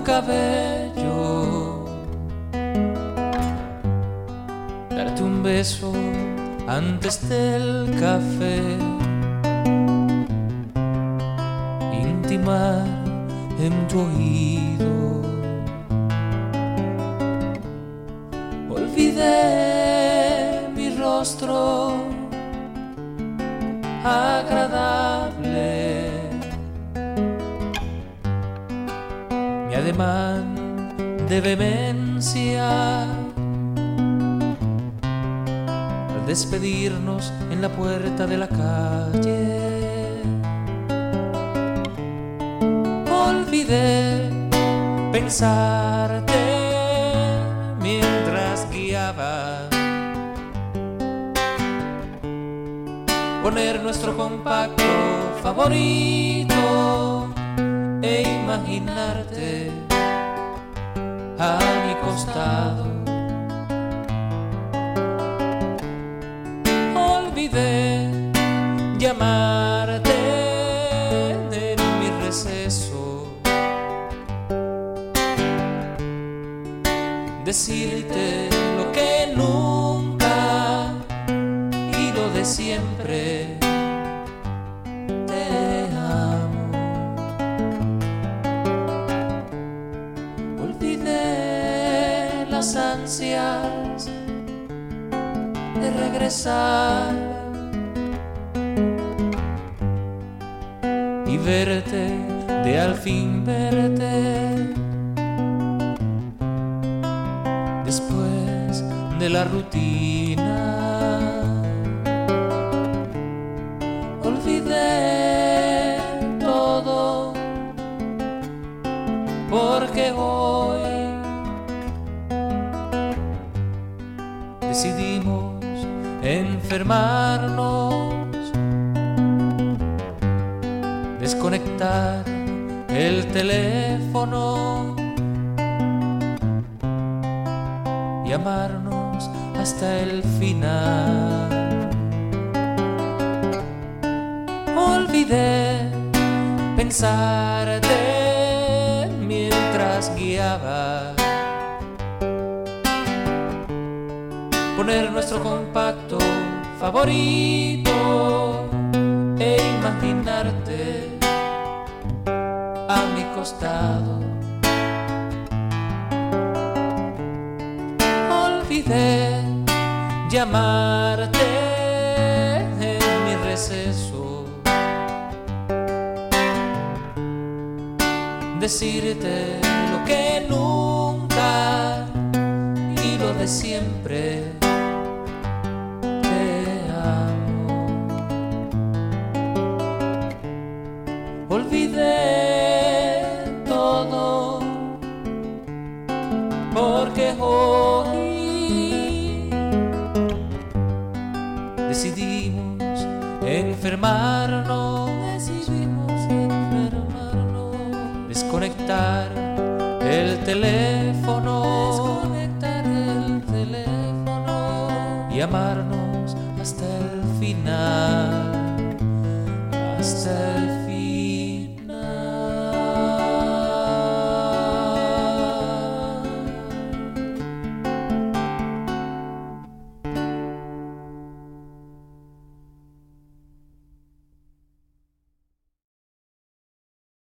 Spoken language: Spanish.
cabello, darte un beso antes del café, intimar en tu oído. Olvidé mi rostro agradable, mi ademán de vehemencia al despedirnos en la puerta de la calle. Olvidé pensarte mientras guiaba, poner nuestro compacto favorito e imaginarte a mi costado. Olvidé llamarte en mi receso, decirte lo que nunca y lo de siempre. Te amo. Olvidé las ansias de regresar y verte, de al fin verte, después de la rutina. Olvidé todo porque hoy decidimos enfermarnos, desconectar el teléfono y amarnos hasta el final. Olvidé pensarte mientras guiaba, poner nuestro compacto favorito e imaginarte a mi costado. Olvidé llamarte en mi receso, decirte lo que nunca y lo de siempre. Te amo. Olvidé todo porque hoy decidimos enfermarnos, desconectar el teléfono, y amarnos hasta el final, hasta el final.